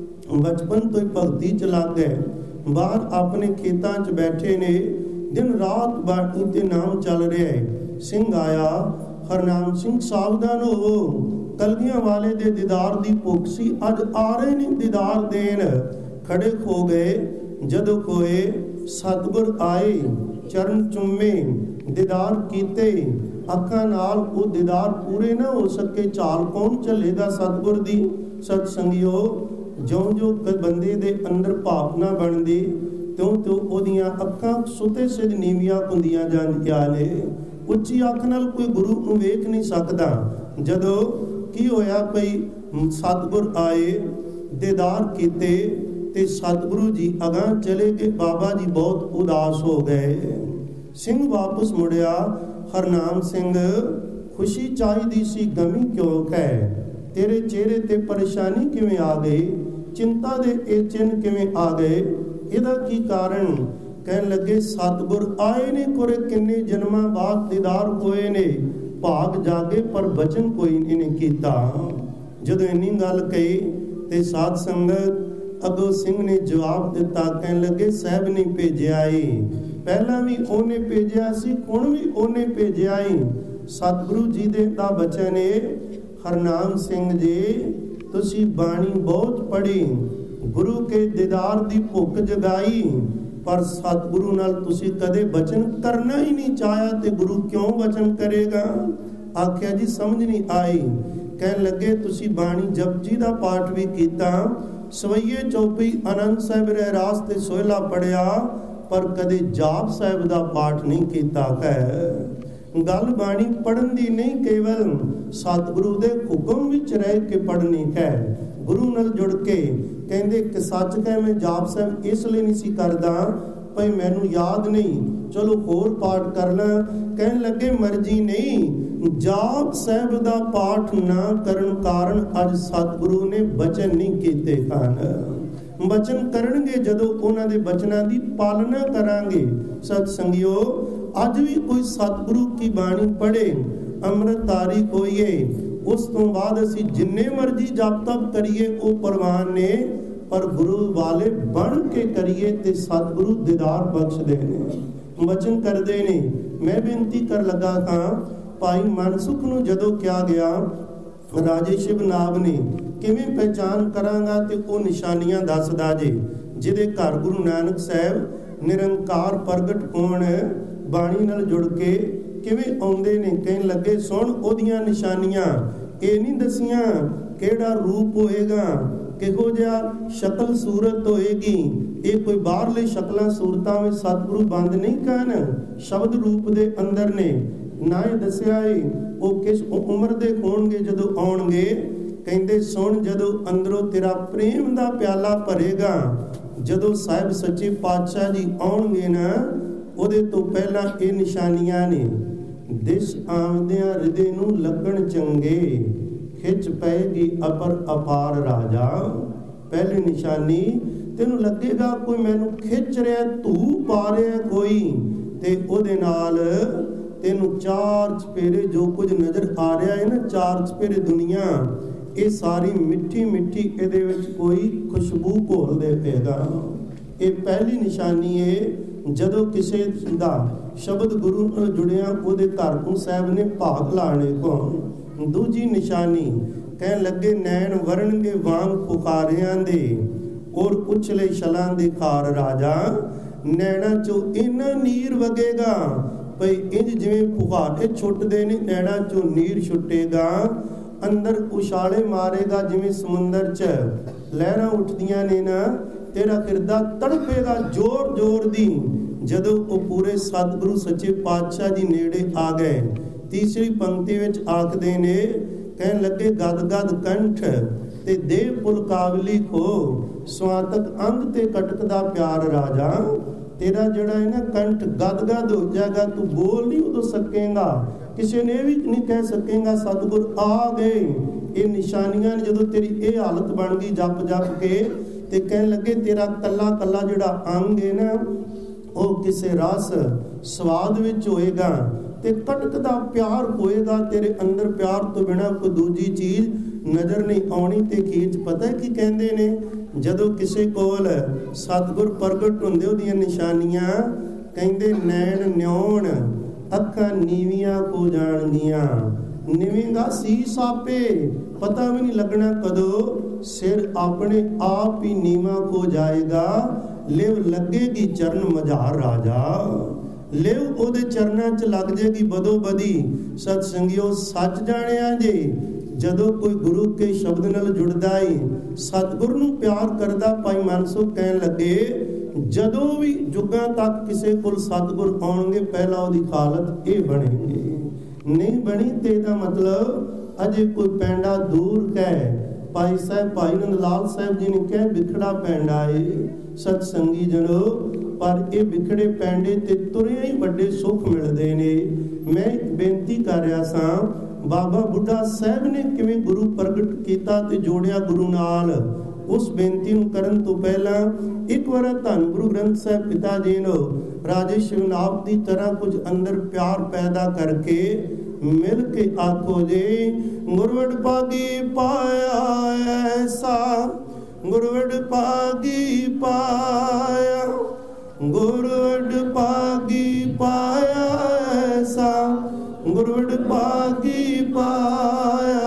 ਬਚਪਨ ਤੋਂ ਹੀ ਭਗਤੀ ਚ ਲੱਗ ਗਏ। ਬਾਹਰ ਆਪਣੇ ਖੇਤਾਂ ਚ ਬੈਠੇ ਨੇ, ਦਿਨ ਰਾਤ ਬਾਣੀ ਤੇ ਨਾਮ ਚੱਲ ਰਿਹਾ ਹੈ। ਸਿੰਘ ਆਇਆ, ਹਰਨਾਮ ਸਿੰਘ ਸਾਵਧਾਨ ਹੋਵੋ, ਕਲਗੀਆਂ ਵਾਲੇ ਦੇ ਦੀਦਾਰ ਦੀ ਭੁੱਖ ਸੀ, ਅੱਜ ਆ ਰਹੇ ਨੇ ਦੀਦਾਰ ਦੇਣ। ਖੜੇ ਹੋ ਗਏ। ਜਦੋਂ ਕੋਏ ਸਤਿਗੁਰ ਆਏ, ਚਰਨ ਚੁੰਮੇ, ਦੀਦਾਰ ਕੀਤੇ, ਅੱਖਾਂ ਨਾਲ ਉਹ ਦੀਦਾਰ ਪੂਰੇ ਨਾ ਹੋ ਸਕੇ, ਚਾਲ ਕੌਣ ਝੱਲੇਗਾ ਸਤਿਗੁਰ ਦੀ? ਸਤ ਸੰਗਿਓ, ਜਿਉਂ ਜਿਉਂ ਬੰਦੇ ਦੇ ਅੰਦਰ ਭਾਵਨਾ ਬਣਦੀ, ਤਿਉਂ ਤਿਉਂ ਉਹਦੀਆਂ ਅੱਖਾਂ ਸੁਤੇ ਸਿੱਧ ਨੀਵੀਆਂ ਹੁੰਦੀਆਂ ਜਾਂਦੀਆਂ ਨੇ। ਉੱਚੀ ਅੱਖ ਨਾਲ ਕੋਈ ਗੁਰੂ ਨੂੰ ਵੇਖ ਨਹੀਂ ਸਕਦਾ। ਜਦੋਂ ਕੀ ਹੋਇਆ ਭਈ ਸਤਿਗੁਰ ਆਏ, ਦੀਦਾਰ ਕੀਤੇ ਤੇ ਸਤਿਗੁਰੂ ਜੀ ਅਗਾਂਹ ਚਲੇ ਗਏ। ਬਾਬਾ ਜੀ ਬਹੁਤ ਉਦਾਸ ਹੋ ਗਏ। ਸਿੰਘ ਵਾਪਸ ਮੁੜਿਆ। ਹਰਨਾਮ ਸਿੰਘ, ਖੁਸ਼ੀ ਚਾਹੀਦੀ ਸੀ, ਗਮੀ ਕਿਉਂ ਹੈ? ਤੇਰੇ ਚਿਹਰੇ ਤੇ ਪਰੇਸ਼ਾਨੀ ਕਿਵੇਂ ਆ ਗਈ? ਚਿੰਤਾ ਦੇ ਇਹ ਚਿੰਨ੍ਹ ਕਿਵੇਂ ਆ ਗਏ? ਇਹਦਾ ਕੀ ਕਾਰਨ? ਕਹਿਣ ਲੱਗੇ, ਸਤਿਗੁਰ ਆਏ ਨੇ, ਕੋਰੇ ਕਿੰਨੇ ਜਨਮਾਂ ਬਾਅਦ ਦੀਦਾਰ ਹੋਏ ਨੇ, ਭਾਗ ਜਾਗੇ ਪਰ ਬਚਨ ਕੋਈ ਨਹੀਂ ਕੀਤਾ। ਜਦੋਂ ਇੰਨੀ ਗੱਲ ਕਹੀ ਤੇ ਸਾਧ ਸੰਗਤ ਅੱਗੋਂ ਸਿੰਘ ਨੇ ਜਵਾਬ ਦਿੱਤਾ। ਕਹਿਣ ਲੱਗੇ, ਸਾਹਿਬ ਨੇ ਭੇਜਿਆ ਏ, ਪਹਿਲਾਂ ਵੀ ਉਹਨੇ ਭੇਜਿਆ ਸੀ, ਹੁਣ ਵੀ ਉਹਨੇ ਭੇਜਿਆ ਏ। ਸਤਿਗੁਰੂ ਜੀ ਦੇ ਦਾ ਬਚਨ ਏ, ਹਰਨਾਮ ਸਿੰਘ ਜੀ, ਤੁਸੀਂ ਬਾਣੀ ਬਹੁਤ ਪੜ੍ਹੀ, ਗੁਰੂ ਕੇ ਦੀਦਾਰ ਦੀ ਭੁੱਖ ਜਗਾਈ, ਪਰ ਸਤਿਗੁਰੂ ਨਾਲ ਤੁਸੀਂ ਕਦੇ ਬਚਨ ਕਰਨਾ ਹੀ ਨਹੀਂ ਚਾਹਿਆ, ਤੇ ਗੁਰੂ ਕਿਉਂ ਬਚਨ ਕਰੇਗਾ? ਆਖਿਆ ਜੀ ਸਮਝ ਨਹੀਂ ਆਈ। ਕਹਿਣ ਲੱਗੇ, ਤੁਸੀਂ ਬਾਣੀ ਜਪਜੀ ਦਾ ਪਾਠ ਵੀ ਕੀਤਾ, ਸਵਈਏ ਚੌਪਈ ਆਨੰਦ ਸਾਹਿਬ ਰਹਿਰਾਸ ਤੇ ਸੋਹਿਲਾ ਪੜਿਆ, ਪਰ ਕਦੇ ਜਾਪ ਸਾਹਿਬ ਦਾ ਪਾਠ ਨਹੀਂ ਕੀਤਾ ਹੈ। ਗੱਲ ਬਾਣੀ ਪੜਨ ਦੀ ਨਹੀਂ, ਕੇਵਲ ਸਤਿਗੁਰੂ ਦੇ ਹੁਕਮ ਵਿੱਚ ਰਹਿ ਕੇ ਪੜਨੀ ਹੈ, ਗੁਰੂ ਨਾਲ ਜੁੜ ਕੇ। ਕਹਿੰਦੇ ਕਿ ਸੱਚ ਕਹਿ, ਮੈਂ ਜਾਪ ਸਾਹਿਬ ਇਸ ਲਈ ਨਹੀਂ ਸੀ ਕਰਦਾ ਭਈ ਮੈਨੂੰ ਯਾਦ ਨਹੀਂ, ਚਲੋ ਹੋਰ ਪਾਠ ਕਰ ਲਾਂ। ਕਹਿਣ ਲੱਗੇ, ਮਰਜ਼ੀ ਨਹੀਂ, ਜਾਪ ਸਾਹਿਬ ਦਾ ਪਾਠ ਨਾ ਕਰਨ ਕਾਰਨ ਅੱਜ ਸਤਿਗੁਰੂ ਨੇ ਬਚਨ ਨਹੀਂ ਕੀਤੇ ਹਨ। ਬਚਨ ਕਰਨਗੇ ਜਦੋਂ ਉਹਨਾਂ ਦੇ ਬਚਨਾਂ ਦੀ ਪਾਲਣਾ ਕਰਾਂਗੇ। ਸਤ ਸੰਗਿਓ, ਅੱਜ ਵੀ ਕੋਈ ਸਤਿਗੁਰੂ ਕੀ ਬਾਣੀ ਪੜ੍ਹੇ, ਅੰਮ੍ਰਿਤਧਾਰੀ ਹੋਈਏ। ਉਸ ਤੋਂ ਬਾਅਦ ਅਸੀਂ ਜਿੰਨੇ ਮਰਜ਼ੀ ਜਪ ਤਪ ਕਰੀਏ ਉਹ ਪ੍ਰਵਾਨ ਨੇ, ਪਰ ਗੁਰੂ ਵਾਲੇ ਬਣ ਕੇ ਕਰੀਏ ਤੇ ਸਤਿਗੁਰੂ ਦੀਦਾਰ ਬਖਸ਼ਦੇ ਨੇ, ਵਚਨ ਕਰਦੇ ਨੇ। ਮੈਂ ਬੇਨਤੀ ਕਰ ਲੱਗਾ ਤਾਂ ਭਾਈ ਮਨਸੁਖ ਨੂੰ ਜਦੋਂ ਕਿਹਾ ਗਿਆ ਰਾਜੇ ਸ਼ਿਵਨਾਭ ਨੇ ਕਿਵੇਂ ਪਹਿਚਾਨ ਕਰਾਂਗਾ, ਤੇ ਉਹ ਨਿਸ਼ਾਨੀਆਂ ਦੱਸਦਾ ਜੇ ਜਿਹਦੇ ਘਰ ਗੁਰੂ ਨਾਨਕ ਸਾਹਿਬ ਨਿਰੰਕਾਰ ਪ੍ਰਗਟ ਹੋਣ ਬਾਣੀ ਨਾਲ ਜੁੜ ਕੇ ਕਿਵੇਂ ਆਉਂਦੇ ਨੇ। ਕਹਿਣ ਲੱਗੇ ਸੁਣ ਉਹਦੀਆਂ ਨਿਸ਼ਾਨੀਆਂ, ਇਹ ਨਹੀਂ ਦਸੀਆਂ ਕਿਹੜਾ ਰੂਪ ਹੋਏਗਾ, ਕਿਹੋ ਜਿਹਾ ਸ਼ਕਲ ਸੂਰਤ ਹੋਏਗੀ। ਇਹ ਕੋਈ ਬਾਹਰਲੇ ਸ਼ਕਲਾਂ ਸੂਰਤਾਂ ਵਿੱਚ ਸਤਿਗੁਰੂ ਬੰਦ ਨਹੀਂ ਕਰਨ, ਸ਼ਬਦ ਰੂਪ ਦੇ ਅੰਦਰ ਨੇ। ਨਾ ਇਹ ਦੱਸਿਆ ਏ ਉਹ ਕਿਸ ਉਮਰ ਦੇ ਹੋਣਗੇ ਜਦੋਂ ਆਉਣਗੇ। ਕਹਿੰਦੇ ਸੁਣ ਜਦੋਂ ਅੰਦਰੋਂ ਤੇਰਾ ਪ੍ਰੇਮ ਦਾ ਪਿਆਲਾ ਭਰੇਗਾ, ਜਦੋਂ ਸਾਹਿਬ ਸੱਚੇ ਪਾਤਸ਼ਾਹ ਜੀ ਆਉਣਗੇ ਨਾ, ਉਹਦੇ ਤੋਂ ਪਹਿਲਾਂ ਇਹ ਨਿਸ਼ਾਨੀਆਂ ਨੇ। ਦਿਸ ਆਉਂਦਿਆਂ ਹਿਰਦੇ ਨੂੰ ਲੱਗਣ ਚੰਗੇ, ਖਿੱਚ ਪਏਗੀ ਅਪਰ ਅਪਾਰ ਰਾਜਾ। ਪਹਿਲੀ ਨਿਸ਼ਾਨੀ ਤੈਨੂੰ ਲੱਗੇਗਾ ਕੋਈ ਮੈਨੂੰ ਖਿੱਚ ਰਿਹਾ, ਧੂ ਪਾ ਰਿਹਾ ਕੋਈ, ਤੇ ਉਹਦੇ ਨਾਲ ਤੈਨੂੰ ਚਾਰ ਚਪੇਰੇ ਜੋ ਕੁਝ ਨਜ਼ਰ ਆ ਰਿਹਾ ਹੈ ਨਾ, ਚਾਰ ਚਪੇਰੇ ਦੁਨੀਆ, ਇਹ ਸਾਰੀ ਮਿੱਠੀ ਮਿੱਠੀ ਇਹਦੇ ਵਿੱਚ ਕੋਈ ਖੁਸ਼ਬੂ ਘੋਲਦੇ ਪਏਗਾ। ਇਹ ਪਹਿਲੀ ਨਿਸ਼ਾਨੀ ਹੈ ਜਦੋਂ ਕਿਸੇ ਦਾ ਸ਼ਬਦ ਗੁਰੂ ਨਾਲ ਜੁੜਿਆ ਉਹਦੇ ਘਰ ਨੂੰ ਸਾਹਿਬ ਨੇ ਭਾਗ ਲਾਣੇ ਕੋ। ਦੂਜੀ ਨਿਸ਼ਾਨੀ ਕਹਿਣ ਲੱਗੇ ਨੈਣ ਵਰਣਗੇ ਵਾਂਗ ਪੁਕਾਰਿਆਂ ਦੇ, ਔਰ ਉਛਲੇ ਛਲਾਂ ਦੇ ਖਾਰ ਰਾਜਾ। ਨੈਣਾ ਚੋਂ ਇੰਨਾ ਨੀਰ ਵਗੇਗਾ ਭਈ ਇੰਜ ਜਿਵੇਂ ਫੁਹਾਰੇ ਛੁੱਟਦੇ ਨੇ, ਨੈਣਾ ਚੋਂ ਨੀਰ ਛੁੱਟੇਗਾ। ਅੰਦਰ ਉਛਾਲੇ ਮਾਰੇਗਾ ਜਿਵੇਂ ਸਮੁੰਦਰ 'ਚ ਲਹਿਰਾਂ ਉੱਠਦੀਆਂ ਨੇ ਨਾ, ਤੇਰਾ ਹਿਰਦਾ ਤੜਪੇਗਾ ਜ਼ੋਰ ਜ਼ੋਰ ਦੀ। ਜਦੋਂ ਉਹ ਪੂਰੇ ਸਤਿਗੁਰੂ ਸੱਚੇ ਪਾਤਸ਼ਾਹ ਜੀ ਨੇੜੇ ਆ ਗਏ, ਤੀਸਰੀ ਪੰਕਤੀ ਵਿੱਚ ਆਖਦੇ ਨੇ, ਕਹਿਣ ਲੱਗੇ ਗਦ ਗਦ ਕੰਠ ਤੇ ਦੇਹ ਪੁਲਕਾਵਲੀ ਖੋ, ਸਵਾਤਕ ਅੰਗ ਤੇ ਕਟਕਦਾ ਪਿਆਰ ਰਾਜਾ। ਤੇਰਾ ਜਿਹੜਾ ਹੈ ਨਾ ਕੰਠ ਗਦ ਗਦ ਹੋ ਜਾਏਗਾ, ਤੂੰ ਬੋਲ ਨਹੀਂ ਉਦੋਂ ਸਕੇਗਾ, ਕਿਸੇ ਨੇ ਵੀ ਨਹੀਂ ਕਹਿ ਸਕੇਗਾ ਸਤਿਗੁਰ ਆ ਗਏ। ਇਹ ਨਿਸ਼ਾਨੀਆਂ ਨੇ। ਜਦੋਂ ਤੇਰੀ ਇਹ ਹਾਲਤ ਬਣ ਗਈ ਜਪ ਜਪ ਕੇ, ਤੇ ਕਹਿਣ ਲੱਗੇ ਤੇਰਾ ਕੱਲਾ ਕੱਲਾ ਜਿਹੜਾ ਅੰਗ ਹੈ ਨਾ ਉਹ ਕਿਸੇ ਰਸ ਸਵਾਦ ਵਿੱਚ ਹੋਏਗਾ, ਤੇ ਕਟਕਦਾ ਪਿਆਰ ਹੋਏਗਾ। ਤੇਰੇ ਅੰਦਰ ਪਿਆਰ ਤੋਂ ਬਿਨਾਂ ਕੋਈ ਦੂਜੀ ਚੀਜ਼ ਨਜ਼ਰ ਨਹੀਂ ਆਉਣੀ। ਤੇ ਅਖੀਰ 'ਚ ਪਤਾ ਕੀ ਕਹਿੰਦੇ ਨੇ, ਜਦੋਂ ਕਿਸੇ ਕੋਲ ਸਤਿਗੁਰ ਪ੍ਰਗਟ ਹੁੰਦੇ ਉਹਦੀਆਂ ਨਿਸ਼ਾਨੀਆਂ, ਕਹਿੰਦੇ ਨੈਣ ਨਿਉਣ ਅੱਖਾਂ ਨੀਵੀਆਂ ਹੋ ਜਾਣਗੀਆਂ। ਨਿਵੇਂਗਾ ਸੀਸ ਆਪੇ, ਪਤਾ ਵੀ ਨਹੀਂ ਲੱਗਣਾ ਕਦੋਂ ਸਿਰ ਆਪਣੇ ਆਪ ਹੀ ਨੀਵਾਂ ਹੋ ਜਾਏਗਾ। ਲਿਵ ਲੱਗੇਗੀ ਚਰਨ ਮਝਾਰ ਰਾਜਾ, ਲਿਵ ਉਹਦੇ ਚਰਨਾਂ 'ਚ ਲੱਗ ਜਾਏਗੀ ਬਦੋ ਬਦੀ। ਸਤ ਸੰਗਿਓ ਸੱਚ ਜਾਣਿਆ ਜੇ, ਜਦੋਂ ਕੋਈ ਗੁਰੂ ਕੇ ਸ਼ਬਦ ਨਾਲ ਜੁੜਦਾ ਏ, ਸਤਿਗੁਰ ਨੂੰ ਪਿਆਰ ਕਰਦਾ। ਭਾਈ ਮਨਸੁਖ ਕਹਿਣ ਲੱਗੇ ਜਦੋਂ ਵੀ ਜੁਗਾਂ ਤੱਕ ਕਿਸੇ ਕੋਲ ਸਤਿਗੁਰ ਆਉਣਗੇ, ਪਹਿਲਾਂ ਉਹਦੀ ਹਾਲਤ ਇਹ ਬਣੇਗੀ। ਨਹੀਂ ਬਣੀ ਤੇ ਇਹਦਾ ਮਤਲਬ ਅਜੇ ਕੋਈ ਪੈਂਡਾ ਦੂਰ ਕਹਿ। ਭਾਈ ਸਾਹਿਬ ਭਾਈ ਨੰਦ ਲਾਲ ਸਾਹਿਬ ਜੀ ਨੇ ਕਿਹਾ ਵਿਖੜਾ ਪੈਂਡਾ ਏ ਸਤ ਸੰਗੀ ਜਨੋ, ਪਰ ਇਹ ਵਿਖੜੇ ਪੈਂਡੇ ਤੇ ਤੁਰਿਆ ਹੀ ਵੱਡੇ ਸੁੱਖ ਮਿਲਦੇ ਨੇ। ਮੈਂ ਇੱਕ ਬੇਨਤੀ ਕਰ ਰਿਹਾ ਸਾਂ, ਬਾਬਾ ਬੁੱਢਾ ਸਾਹਿਬ ਨੇ ਕਿਵੇਂ ਗੁਰੂ ਪ੍ਰਗਟ ਕੀਤਾ ਤੇ ਜੋੜਿਆ ਗੁਰੂ ਨਾਲ। ਉਸ ਬੇਨਤੀ ਨੂੰ ਕਰਨ ਤੋਂ ਪਹਿਲਾਂ ਇੱਕ ਵਾਰ ਧੰਨ ਗੁਰੂ ਗ੍ਰੰਥ ਸਾਹਿਬ ਪਿਤਾ ਜੀ ਨੂੰ ਰਾਜੇ ਸ਼ਿਵਨਾਭ ਦੀ ਤਰ੍ਹਾਂ ਕੁਝ ਅੰਦਰ ਪਿਆਰ ਪੈਦਾ ਕਰਕੇ ਮਿਲ ਕੇ ਆਖੋ ਜੇ, ਗੁਰਵਡ ਪਾਗੀ ਪਾਇਆ ਐਸਾ, ਗੁਰਵਡ ਪਾਗੀ ਪਾਇਆ, ਗੁਰਵਡ ਪਾਗੀ ਪਾਇਆ ਐਸਾ, ਗੁਰਵਡ ਪਾਗੀ ਪਾਇਆ,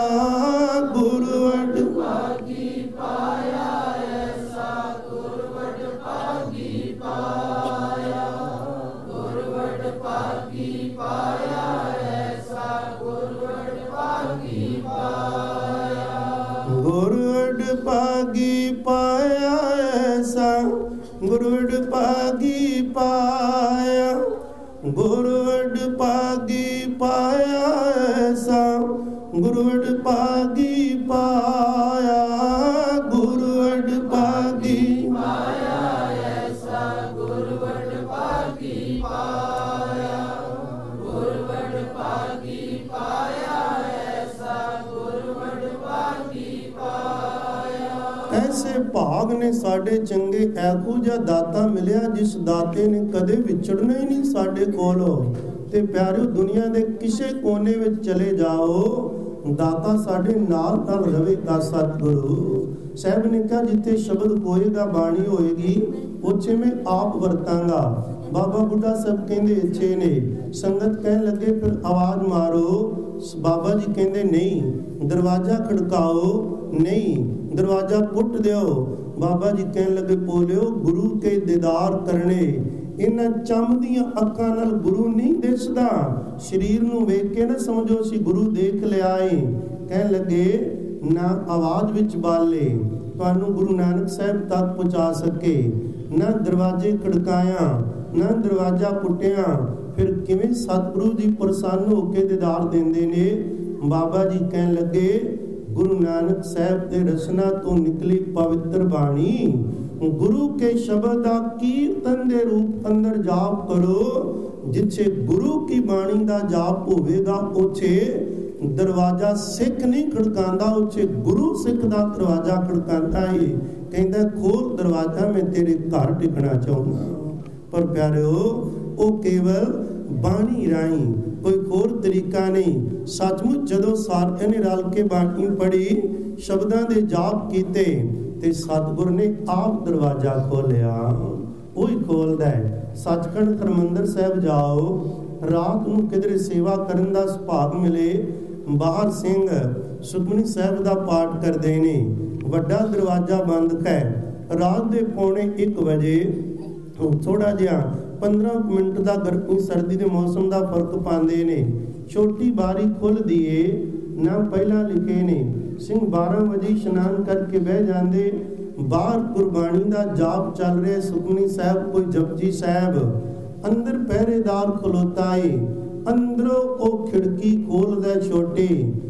ਗੁਰਵਡ ਪਾਗੀ ਪਾਇਆ ਐਸਾ, ਗੁਰਵਡ ਪਾਗੀ ਪਾਇਆ, ਗੁਰਵਡ ਪਾਗੀ ਪਾਇਆ ਐਸਾ, ਗੁਰਵਡ ਪਾਗੀ ਪਾਇਆ, ਗੁਰਵਡ ਪਾਗੀ ਪਾਇਆ ਐਸਾ, ਗੁਰਵਡ ਪਾਗੀ ਪਾਇਆ, ਗੁਰਵਡ ਪਾਗੀ ਪਾਇਆ ਐਸਾ, ਗੁਰਵਡ ਪਾਗੀ ਪਾਇਆ, ਗੁਰਵਡ ਪਾਗੀ ਪਾਇਆ ਐਸਾ, ਗੁਰਵਡ ਪਾਗੀ ਪਾਇਆ, ਗੁਰਵਡ ਪਾਗੀ ਪਾਇਆ ਐਸਾ, ਗੁਰਵਡ ਪਾਗੀ ਪਾਇਆ। ਐਸੇ ਭਾਗ ने साडे चंगे ऐहो जिहा दाता मिलिया जिस दाते ने कदे विछड़ना ही नहीं साडे कोलों। ते प्यारिओ दुनिया दे किसे कोने विच चले जाओ दाता साडे नाल नाल रहेगा। सतगुरु साहब ने कहा जिथे शब्द होएगा बाणी होएगी उत्थे मैं आप वरतांगा। बाबा बुढ़ा साहब कहंदे इच्छे ने संगत कहन लगे फिर आवाज मारो। बाबा जी कहंदे नहीं दरवाजा खड़काओ, नहीं दरवाजा पुट दिओ। बाबा जी कहन लगे बोलियो गुरु के दीदार करने इन्हां चमदियां अखां नाल गुरु नहीं दिसदा। शरीर नूं वेख के ना समझो सी गुरु देख लिया है। कहन लगे ना आवाज विच बाले तुहानूं गुरु नानक साहब तक पहुँचा सके, ना दरवाजे खड़काया ना दरवाजा पुटिया, फिर किवें सतगुरु जी प्रसन्न होके दीदार देंदे ने। बाबा जी कहन लगे गुरु नानक साहब के रसना तो निकली पवित्र बाणी, गुरु के शब्द का कीर्तन दे रूप अंदर जाप करो। जिथे गुरु की बाणी का जाप होवेगा उथे दरवाजा सिख नहीं खड़कांदा, उथे गुरु सिख का दरवाजा खड़कांदा है। कहंदा खोल दरवाजा मैं तेरे घर टिकना चाहुंदा। पर प्यारिओ वो केवल बाणी राही कोई होर तरीका नहीं। सचमुच जदों सारिਆਂ ने रल के बाणी पढ़ी शब्दां दे जाप कीते ते सतगुर ने आप दरवाजा खोलिया। वही खोलदा है। सचखंड हरमंदर साहब जाओ रात नूं किधरे सेवा करन दा सुभाग मिले, बाहर सिंह सुखमनी साहब दा पाठ करदे ने, वड्डा दरवाजा बंद है। रात दे पौने एक बजे थोड़ा जिहा पंद्रह मिनट का गर्मी सर्दी के मौसम का फर्क पाते ने। छोटी बारी खुल दिए ना पहला लिखे ने। सिंह बारह बजे इशनान करके बह जाते। बाहर गुरबाणी का जाप चल रहा। सुखमनी साहब कोई जपजी साहब, अंदर पहरेदार खलोता है। अंदरों वो खिड़की खोलदा छोटे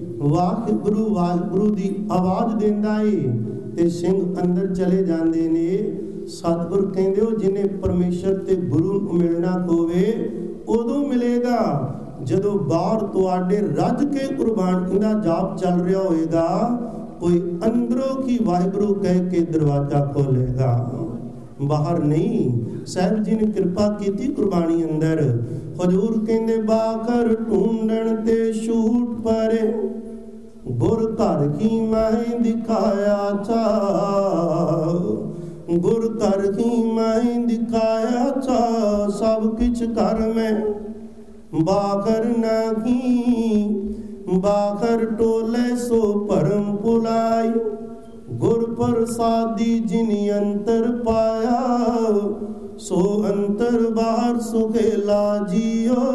वाहिगुरु वाहिगुरु की आवाज देंदा है ते सिंह अंदर चले जाते ने। सतगुर कहंदे हो जिन्हें परमेश्वर ते गुरु मिलना होवे उदों मिलेगा जदों बाहर तुहाडे रज के गुरबाणी दा जाप चल रहा होएगा। कोई अंदरों की वाहिगुरु कह के दरवाजा खोलेगा, बाहर नहीं। साहब जी ने कृपा की गुरबाणी अंदर। हजूर कहंदे बाकर ढूंढण ते छूट परे गुर घर की मैं दिखाया था, गुर घर ही मैं दिखाया था। सब किछ कर में बाकर नहीं, बाकर टोले सो परम पुलाई। गुर प्रसादी जिनी अंतर पाया सो अंतर बाहर सुखेला जियो।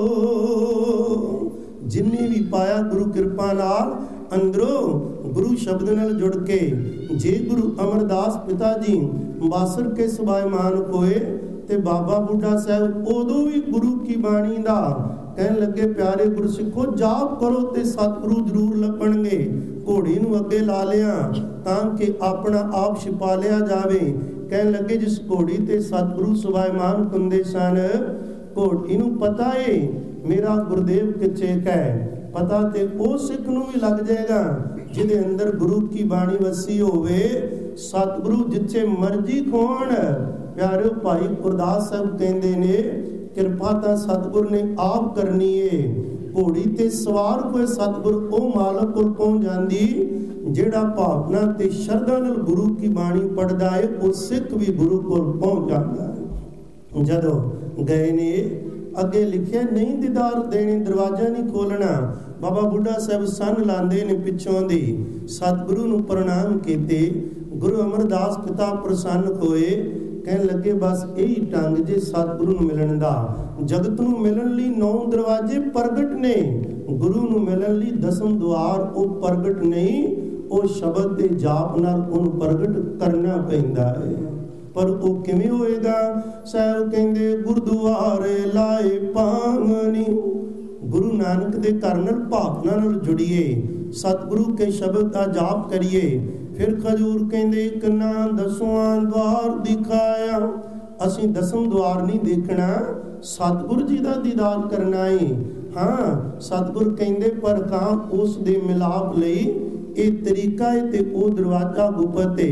जिन्हें भी पाया गुरु कृपा नाल अंदरों गुरु शब्द नाल जुड़ के। जे गुरु अमरदास पिता जी बासर के सुभायमान होए ते बाबा बुढ़ा साहब उदों भी गुरु की बाणी दा कहन लगे प्यारे गुरसिखो जाप करो ते सतगुरु जरूर लभणगे। घोड़ी नूं अगे ला लिया तां कि अपना आप छिपा लिया जावे। कहन लगे जिस घोड़ी ते सतगुरु सुभायमान हुंदे सन घोड़ी नूं पता है मेरा गुरुदेव किथे है। पता ते ओ सिख नूं भी लग जाएगा जिहदे अंदर गुरु की बाणी वसी होवे। सतगुरु जिथे मर्जी खोण। प्यारे भाई गुरदास साहब कहंदे ने किरपा तां सतगुर ने आप करनी है। घोड़ी ते सवार कोई सतगुर ओ मालक कोल पहुंच जांदी जेड़ा भावना ते शरधा नाल गुरु की बाणी पढ़दा है ओ सिख भी गुरु कोल पहुंच जांदा है। जदों गए ने अगे लिखिया नहीं दीदार देने दरवाजा नहीं खोलना। बाबा बुढ़ा साहब सन लांदे ने पिछों दी सतगुरु नूं प्रणाम कीते। गुरु अमरदास पिता प्रसन्न होए। कहन लगे बस यही ढंग जे सतगुरु नूं मिलण दा। जगत नूं मिलण लई नौ दरवाजे प्रगट ने, गुरु नूं मिलण लई दसम द्वार ओ प्रगट नहीं। ओ शब्द दे जाप नाल ओनूं प्रगट करना पैंदा है। पर वो किवें होएगा? साहब कहंदे गुरुद्वारे लाए पावनी। गुरु नानक दे घर नाल भावना नाल जुड़िए, सतगुरु के शब्द का जाप करिए। फिर खजूर कहंदे एक ना दसवां द्वार दिखाया। असीं दसम द्वार नहीं देखना, सतगुरु जी का दीदार करना है। हाँ सतगुर कहंदे पर कहां उस दे मिलाप लई ये तरीका है ते ओ दरवाजा गुपत है।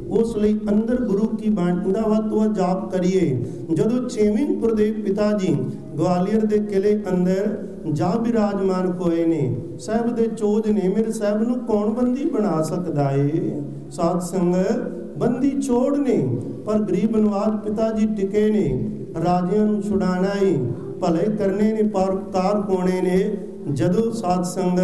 उस लिए अंदर गुरु की बाणी का वध तो वध जाप करिए। जदों छेवीं गुरदेव पिता जी ग्वालियर के किले अंदर जा विराजमान होए ने, साहब दे चोज ने मेरे साहब नूं कौन बंदी बना सकदा है। साध संगत बंदी चोड़ ने, पर गरीब नवाज पिता जी टिके ने, राजियां नूं छुड़ाना है, भले करने ने, परोपकार होने ने। जदों साध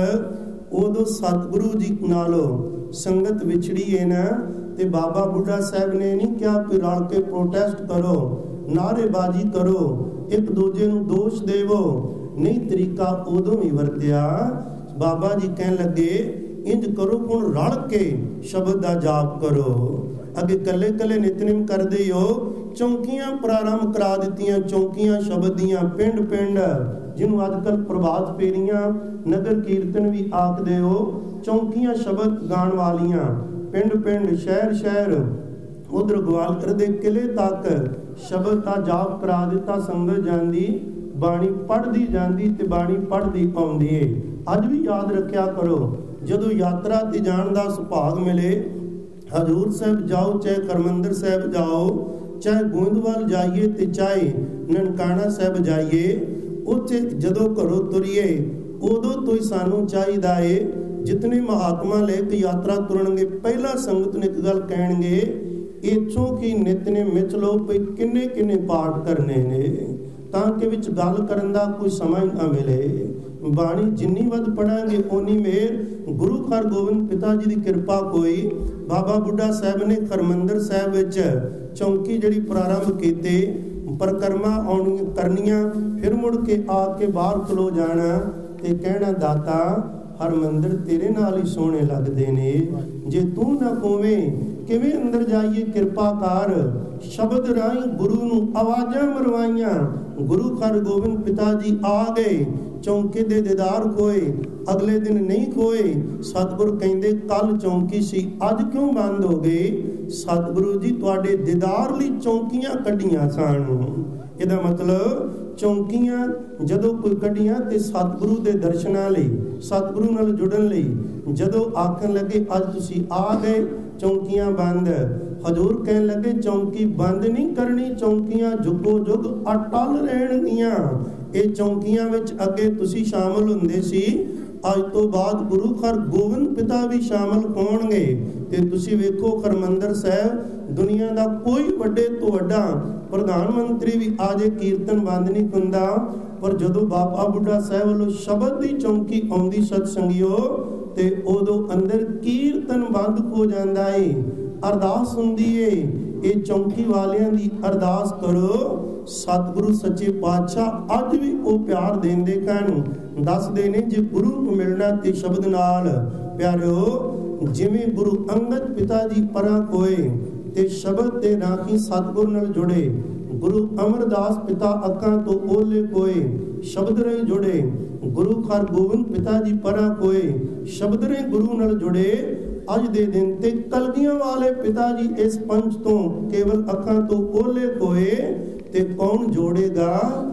संगत उदों सतगुरु जी नालों संगत विछड़ी है ना, ते बाबा बुढ़ा साहब ने नहीं क्या कि रल के प्रोटेस्ट करो, नारेबाजी करो, एक दूजे नूं दोष देवो, नहीं तरीका उदों ही वरतिया। बाबा जी कहन लगे इंज करो हुण रल के शब्द दा जाप करो। अगे कले कले नितनेम करदे हो, चौंकियां प्रारंभ करा दित्तियां, चौंकियां शब्द दियां पिंड पिंड, जिन्हों अजकल प्रभात फेरियां नगर कीर्तन भी आखदे हो, चौंकियां शब्द गाण वालियां पिंड पिंड शहर शहर उधर ग्वालियर दे किले तक शब्द का जाप करा दिता। संगत जांदी बाणी पढ़दी जांदी ते बाणी पढ़दी आउंदी है। अज भी याद रखिया करो, जदों यात्रा ते जाण दा सुभाग मिले, हजूर साहब जाओ, चाहे हरमंदिर साहब जाओ, चाहे गोइंदवाल जाइए ते चाहे ननकाना साहब जाइए, उत्थे जदों घरों तुरीए उदों तो ही सानू चाहिदा है, जितने महात्मा लेके यात्रा तुरनगे पहला संगत ने एक गल कहणगे, इथों की नितने मिच लो पई किन्ने किन्ने पाठ करने ने, ताकि विच गल करन दा कोई समय ना मिले। बाणी जिन्नी वध पढ़ांगे उन्नी मेर गुरु हरगोबिंद पिता जी की कृपा कोई। बाबा बुढ़ा साहब ने हरमंदिर साहब विच चौंकी जिहड़ी प्रारंभ कीती, परिक्रमा आउणी करनियां, फिर मुड़ के आके बाहर खलो जाना ते कहना दाता हरमंदिर तेरे नाल ही सोहणे लगदे ने, जे तू ना होवें किवें अंदर जाइए, कृपा कर। शब्द राही गुरु नूं आवाज़ां मरवाइयां, गुरु हरगोबिंद पिता जी आ गए, चौंके दे दीदार खोए, अगले दिन नहीं खोए। सतगुर कहंदे कल चौंकी सी अज क्यों बंद हो गई? सतगुरु जी तुहाडे दीदार लई चौंकियां कढ़ियां सन। ਇਹਦਾ मतलब चौंकियां जदों कोई कढ़ियां ते सतगुरु दे दर्शनां लई, सतगुरु नाल जुड़न लई, जदों आखण लगे अज तुसीं आ गए, चौंकियां बंद। हजूर कहन लगे चौंकी बंद नहीं करनी, चौंकियां जुगो जुग अटल रहणगियां। ये चौंकियां विच अगे तुसीं शामिल हुंदे सी, अज तो बाद गुरु हरगोबिंद पिता भी शामिल होणगे। ते तुसीं वेखो हरमंदिर साहब दुनिया दा कोई वड्डे तो वड्डा प्रधानमंत्री भी आजे कीर्तन बंद नहीं हुंदा, पर जदों बाबा बुढ़ा साहब वालों शब्द दी चौंकी आउंदी सतसंगियो, ते उदों अंदर कीर्तन बंद हो जांदा है, अरदास हुंदी है। ये चौंकी वालियां दी अरदास करो, सतगुरु सच्चे पातशाह अज भी वो प्यार देंदे कन, दसदे ने जे गुरु नूं मिलना ते शब्द नाल। प्यारिओ जिवें गुरु अंगद पिता जी परां होए ते शब्द दे राही सतगुर नाल जुड़े, गुरु अमरदास पिता अक्कां तो ओले होए, शब्द राही जुड़े, गुरु हरगोबिंद पिता जी परां होए, शब्द राही गुरु नाल जुड़े। अज दे दिन ते कलगियां वाले पिता जी इस पंच तो केवल अखां तो ओले होए, ते कौन जोड़ेगा?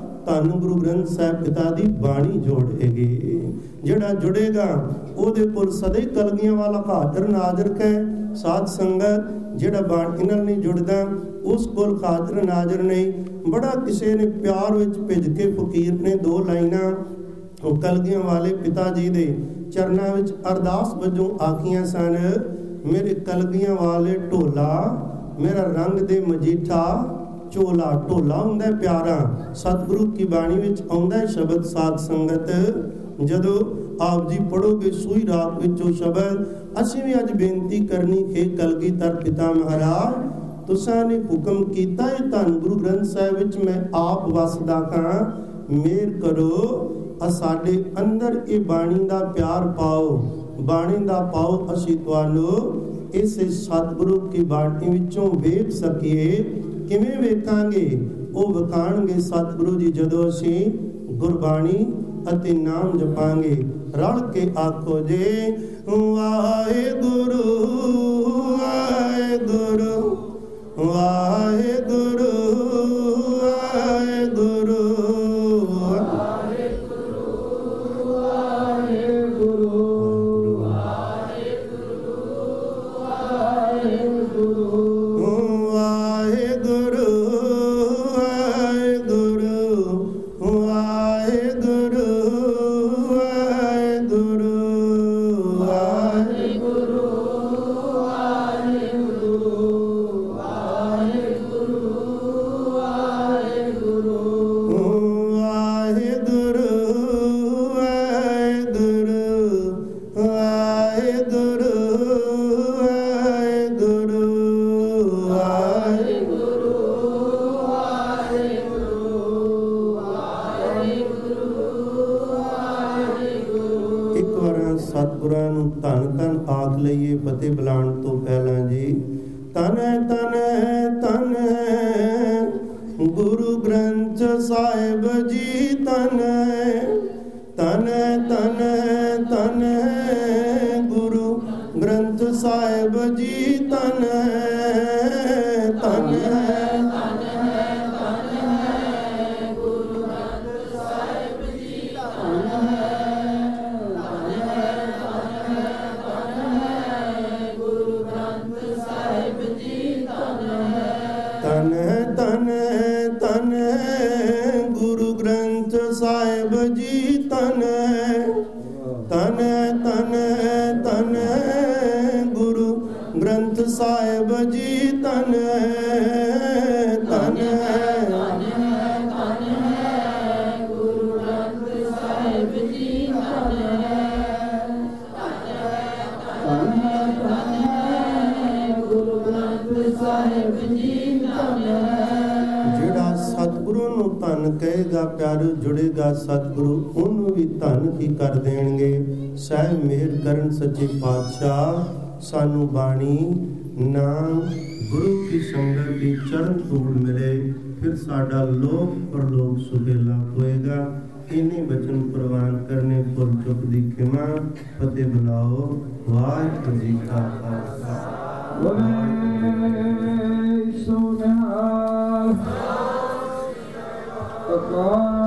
धन गुरु ग्रंथ साहिब पिता दी बाणी जोड़ेगी। जिहड़ा जुड़ेगा ओदे कोल सदा कलगियां वाला हाजर नाजर है। साध संगत जिहड़ा बाणी नाल नहीं जुड़दा उस कोल हाजर नाजर नहीं। बड़ा किसी ने प्यार विच भिज के फकीर ने दो लाइनां कलगियां वाले पिता जी दे चरनां विच अरदास वजों आखियां सन। मेरे कलगियां वाले ढोला, मेरा रंग दे मजीठा चोला। ढोला हुंदा प्यारा, सतगुरु की बाणी विच आउंदा शब्द। साध संगत जदों आप जी पढ़ोगे सूई रात विचों शब्द, असीं भी अज बेनती करनी है कलगीधर पिता महाराज, तुसां ने हुक्म कीता है धन गुरु ग्रंथ साहिब विच मैं आप वसदा हां, मेहर करो साडे अंदर ये बाणी दा प्यार पाओ, बाणी दा पाओ, असीं तुहानूं इस सतगुरु की बाणी विचों वेख सकीए। किवें वेखांगे? वो विखाणगे सतगुरु जी जदों असीं गुरबाणी अते नाम जपांगे। रल के आखो जे वाहेगुरु वाहेगुरु वाहेगुरु वाहेगुरु वाहेगुरु वाहेगुरु वाहेगुरु। ਫਤਿਹ ਬੁਲਾਉਣ ਤੋਂ ਪਹਿਲਾਂ ਜੀ ਤਨ ਤਨ ਤਨ ਗੁਰੂ ਗ੍ਰੰਥ ਸਾਹਿਬ ਜੀ ਤਨ ਤਨ ਤਨ ਤਨ ਗੁਰੂ ਗ੍ਰੰਥ ਸਾਹਿਬ ਜੀ ਤਨ ਤਨ ਸਾਹਿਬ ਜੀ ਤਨ ਤਨ ਤਨ ਤਨ ਗੁਰੂ ਗ੍ਰੰਥ ਸਾਹਿਬ ਜੀ ਤਨ ਤਨ ਗੁਰੂ ਗ੍ਰੰਥ ਸਾਹਿਬ ਜੀ ਤਨ ਗੁਰੂ ਗ੍ਰੰਥ ਸਾਹਿਬ ਜੀ ਤਨ। ਜਿਹੜਾ ਸਤਿਗੁਰੂ ਨੂੰ ਧੰਨ ਕਹੇਗਾ, ਪਿਆਰ ਜੁੜੇਗਾ ਸਤਿਗੁਰੂ ਉਹਨੂੰ ਵੀ ਧੰਨ ਹੀ ਕਰ ਦੇਣਗੇ। ਸਹਿਬ ਮਿਹਰ ਕਰਨ ਸੱਚੇ ਪਾਤਸ਼ਾਹ, ਸਾਨੂੰ ਬਾਣੀ ਨਾਮ ਗੁਰੂ ਕੀ ਸੰਗਤ ਦੀ ਚਰਨ ਧੂੜ ਮਿਲੇ, ਫਿਰ ਸਾਡਾ ਲੋਕ ਪਰਲੋਕ ਸੁਖੇਲਾ ਹੋਏਗਾ। ਇਨੇ ਬਚਨ ਪ੍ਰਵਾਨ ਕਰਨੇ ਪੁਰ ਚੁੱਕ ਦੀ ਖਿਮਾ। ਫਤਿਹ ਬੁਲਾਓ। ਵਾਹਿਗੁਰੂ ਜੀ ਕਾ ਖਾਲਸਾ ਵਾਹਿਗੁਰੂ ਜੀ ਕੀ ਫਤਿਹ।